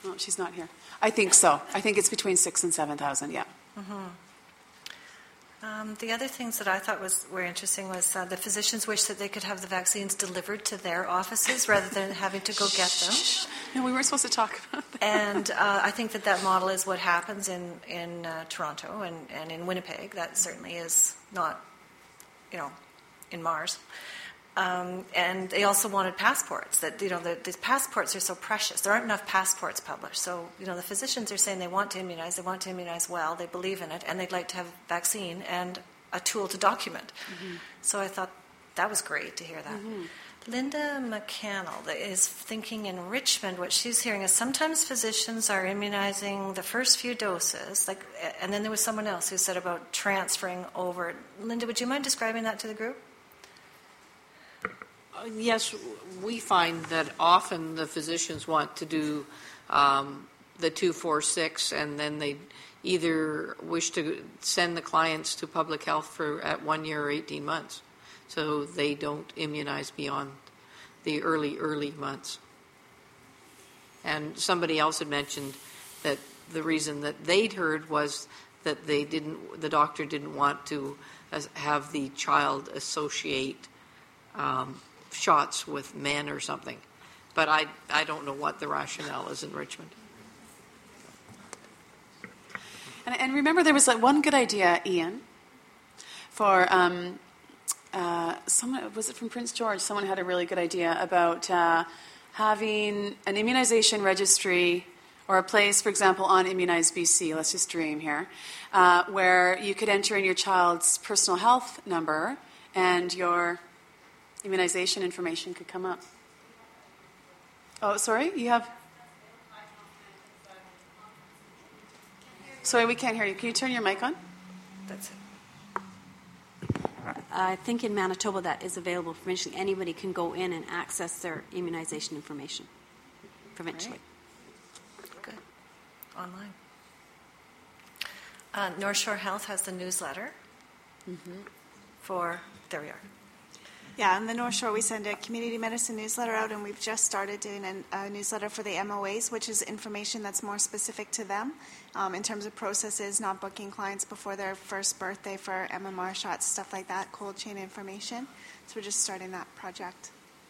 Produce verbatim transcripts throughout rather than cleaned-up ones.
Oh, she's not here. I think so. I think it's between six and seven thousand. Yeah. Mm-hmm. Um, the other things that I thought was were interesting was uh, the physicians wish that they could have the vaccines delivered to their offices rather than having to go get them. No, we weren't supposed to talk about that. And uh, I think that that model is what happens in in uh, Toronto and, and in Winnipeg. That certainly is not, you know, in Mars. Um, and they also wanted passports. That you know, the, the passports are so precious. There aren't enough passports published. So you know, the physicians are saying they want to immunize. They want to immunize well. They believe in it, and they'd like to have a vaccine and a tool to document. Mm-hmm. So I thought that was great to hear that. Mm-hmm. Linda McCannell is thinking in Richmond. What she's hearing is sometimes physicians are immunizing the first few doses, like, and then there was someone else who said about transferring over. Linda, would you mind describing that to the group? Yes, we find that often the physicians want to do um, the two, four, six, and then they either wish to send the clients to public health for at one year or eighteen months, so they don't immunize beyond the early, early months. And somebody else had mentioned that the reason that they'd heard was that they didn't, the doctor didn't want to have the child associate um, shots with men or something. But I, I don't know what the rationale is in Richmond. And, and remember, there was like one good idea, Ian, for um, uh, someone, was it from Prince George? Someone had a really good idea about uh, having an immunization registry or a place, for example, on Immunize B C, let's just dream here, uh, where you could enter in your child's personal health number and your immunization information could come up. Oh, sorry, you have... Sorry, we can't hear you. Can you turn your mic on? That's it. I think in Manitoba that is available provincially. Anybody can go in and access their immunization information provincially. Right. Good. Online. Uh, North Shore Health has the newsletter mm-hmm. for... There we are. Yeah, on the North Shore, we send a community medicine newsletter out, and we've just started doing an, a newsletter for the M O As, which is information that's more specific to them um, in terms of processes, not booking clients before their first birthday for M M R shots, stuff like that, cold chain information. So we're just starting that project.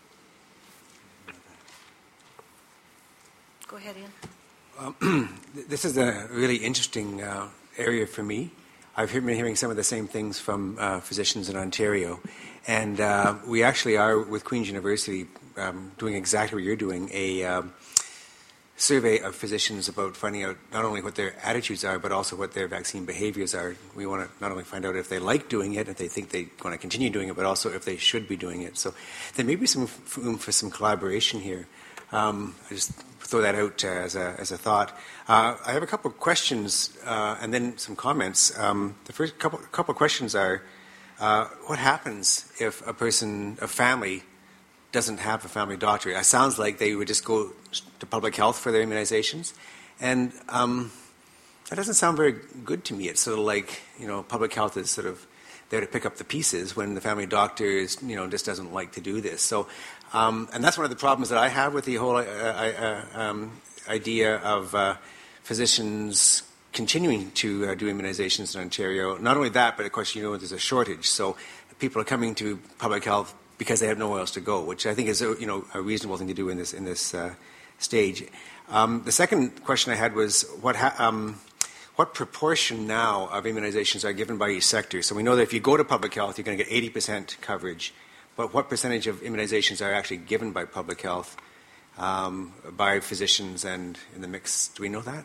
Go ahead, Ian. Um, this is a really interesting uh, area for me. I've been hearing some of the same things from uh, physicians in Ontario. And uh, we actually are, with Queen's University, um, doing exactly what you're doing, a um, survey of physicians about finding out not only what their attitudes are, but also what their vaccine behaviors are. We want to not only find out if they like doing it, if they think they want to continue doing it, but also if they should be doing it. So there may be some room for some collaboration here. Um, I just throw that out uh, as a as a thought. Uh, I have a couple of questions uh, and then some comments. Um, the first couple couple of questions are: uh, what happens if a person, a family, doesn't have a family doctor? It sounds like they would just go to public health for their immunizations, and um, that doesn't sound very good to me. It's sort of like, you know, public health is sort of there to pick up the pieces when the family doctor is, you know, just doesn't like to do this. So, um, and that's one of the problems that I have with the whole uh, uh, um, idea of uh, physicians continuing to uh, do immunizations in Ontario. Not only that, but of course, you know, there's a shortage. So people are coming to public health because they have nowhere else to go, which I think is a, you know, a reasonable thing to do in this in this uh, stage. Um, the second question I had was what ha- um, what proportion now of immunizations are given by each sector? So we know that if you go to public health, you're going to get eighty percent coverage, but what percentage of immunizations are actually given by public health, um, by physicians, and in the mix? Do we know that?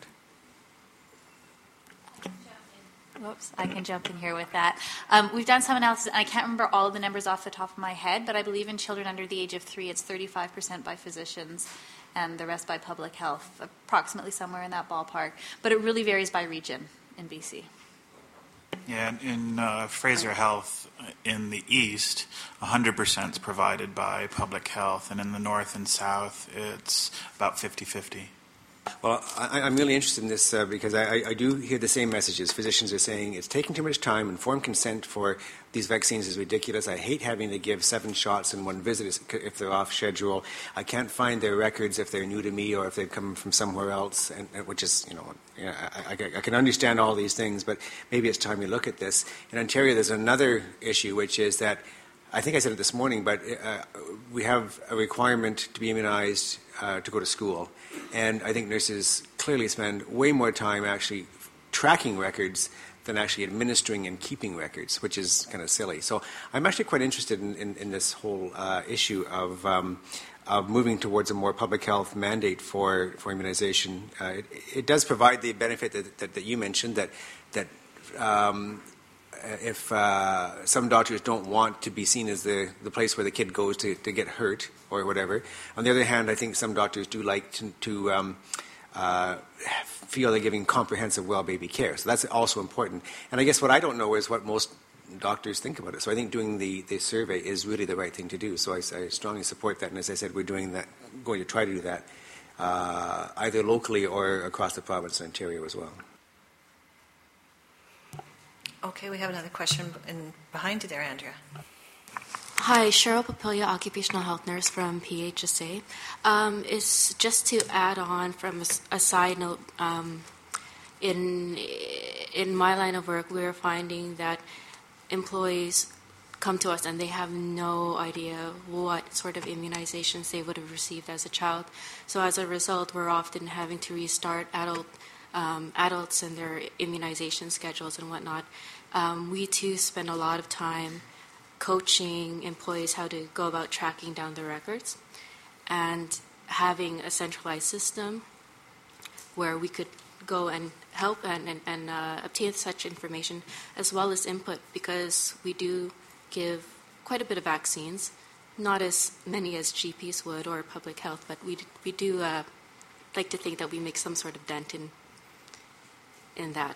Whoops, I can jump in here with that. Um, we've done some analysis, and I can't remember all of the numbers off the top of my head, but I believe in children under the age of three, it's thirty-five percent by physicians and the rest by public health, approximately somewhere in that ballpark. But it really varies by region in B C. Yeah, in uh, Fraser Health in the east, one hundred percent is provided by public health, and in the north and south, it's about fifty-fifty Well, I, I'm really interested in this uh, because I, I do hear the same messages. Physicians are saying it's taking too much time. Informed consent for these vaccines is ridiculous. I hate having to give seven shots in one visit if they're off schedule. I can't find their records if they're new to me or if they've come from somewhere else, and, which is, you know, you know I, I, I can understand all these things, but maybe it's time we look at this. In Ontario, there's another issue, which is that I think I said it this morning, but uh, we have a requirement to be immunized uh, to go to school. And I think nurses clearly spend way more time actually tracking records than actually administering and keeping records, which is kind of silly. So I'm actually quite interested in, in, in this whole uh, issue of, um, of moving towards a more public health mandate for, for immunization. Uh, it, it does provide the benefit that, that, that you mentioned, that, that um, if uh, some doctors don't want to be seen as the, the place where the kid goes to, to get hurt or whatever. On the other hand, I think some doctors do like to, to um, uh, feel they're giving comprehensive well baby care. So that's also important. And I guess what I don't know is what most doctors think about it. So I think doing the, the survey is really the right thing to do. So I, I strongly support that. And as I said, we're doing that, going to try to do that uh, either locally or across the province of Ontario as well. Okay, we have another question in, behind you there, Andrea. Hi, Cheryl Papilia, occupational health nurse from P H S A. Um, it's just to add on from a, a side note, um, in in my line of work, we're finding that employees come to us and they have no idea what sort of immunizations they would have received as a child. So as a result, we're often having to restart adult Um, adults and their immunization schedules and whatnot. Um, we too spend a lot of time coaching employees how to go about tracking down their records and having a centralized system where we could go and help and, and, and uh, obtain such information as well as input, because we do give quite a bit of vaccines, not as many as G Ps would or public health, but we, we do uh, like to think that we make some sort of dent in in that.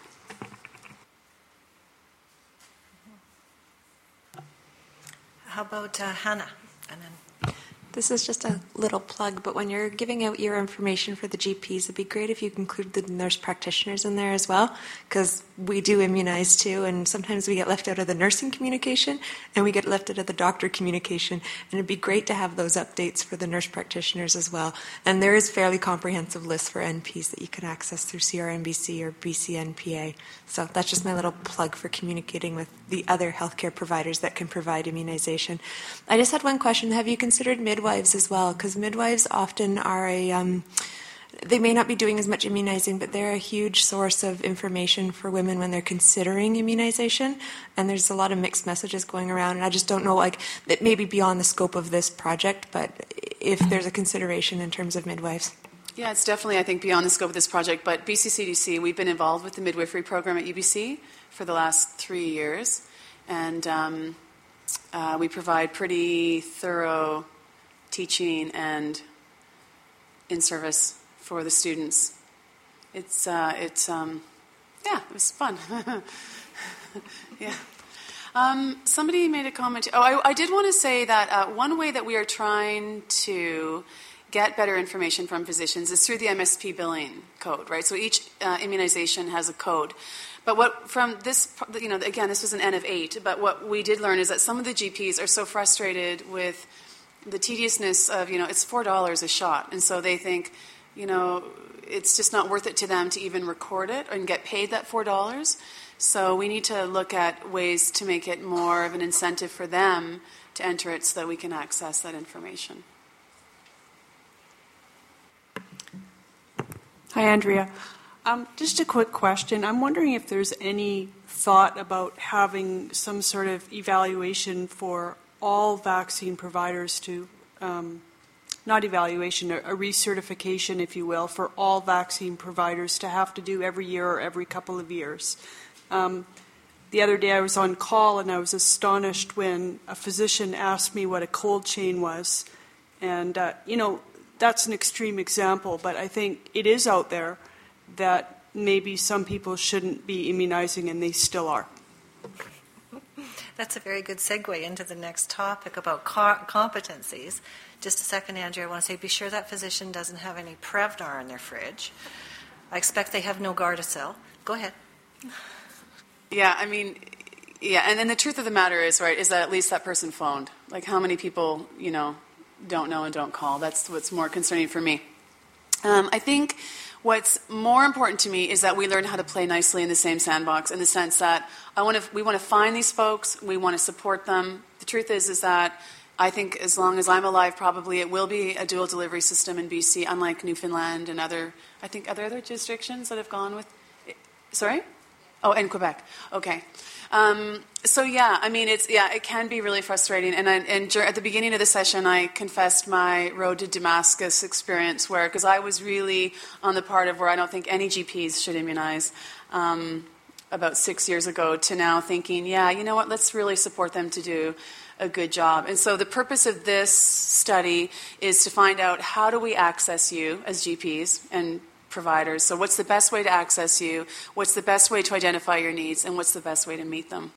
How about uh, Hannah? And then This is just a little plug, but when you're giving out your information for the G Ps, it'd be great if you include the nurse practitioners in there as well, because we do immunize too, and sometimes we get left out of the nursing communication and we get left out of the doctor communication, and it'd be great to have those updates for the nurse practitioners as well. And there is fairly comprehensive lists for N Ps that you can access through C R N B C or B C N P A. So that's just my little plug for communicating with the other healthcare providers that can provide immunization. I just had one question. Have you considered midwives as well? Because midwives often are a, um, they may not be doing as much immunizing, but they're a huge source of information for women when they're considering immunization. And there's a lot of mixed messages going around. And I just don't know, like, it may be beyond the scope of this project, but if there's a consideration in terms of midwives. Yeah, it's definitely, I think, beyond the scope of this project. But B C C D C, we've been involved with the midwifery program at U B C for the last three years. And um, uh, we provide pretty thorough teaching and in-service for the students. It's, uh, it's um, yeah, it was fun. yeah. Um, somebody made a comment. Oh, I, I did want to say that uh, one way that we are trying to get better information from physicians is through the M S P billing code, right? So each uh, immunization has a code. But what from this, you know, again, this was an N of eight, but what we did learn is that some of the G Ps are so frustrated with the tediousness of, you know, it's four dollars a shot. And so they think, you know, it's just not worth it to them to even record it and get paid that four dollars. So we need to look at ways to make it more of an incentive for them to enter it so that we can access that information. Hi, Andrea. Um, just a quick question. I'm wondering if there's any thought about having some sort of evaluation for all vaccine providers to, um, not evaluation, a, a recertification, if you will, for all vaccine providers to have to do every year or every couple of years. Um, the other day I was on call and I was astonished when a physician asked me what a cold chain was. And, uh, you know, that's an extreme example, but I think it is out there that maybe some people shouldn't be immunizing and they still are. That's a very good segue into the next topic about co- competencies. Just a second, Andrea, I want to say be sure that physician doesn't have any Prevnar in their fridge. I expect they have no Gardasil. Go ahead. Yeah, I mean, yeah, and then the truth of the matter is, right, is that at least that person phoned. Like, how many people, you know, don't know and don't call? That's what's more concerning for me. Um, I think what's more important to me is that we learn how to play nicely in the same sandbox, in the sense that I want to, we want to find these folks, we want to support them. The truth is, is that I think as long as I'm alive, probably it will be a dual delivery system in B C, unlike Newfoundland and other, I think, are there other jurisdictions that have gone with, sorry? Oh, and Quebec. Okay. Um, so yeah, I mean, it's yeah, it can be really frustrating. And I, and dur- at the beginning of the session, I confessed my road to Damascus experience, where because I was really on the part of where I don't think any G Ps should immunize. Um, about six years ago, to now thinking, yeah, you know what? Let's really support them to do a good job. And so the purpose of this study is to find out how do we access you as G Ps and providers. So what's the best way to access you? What's the best way to identify your needs? And what's the best way to meet them?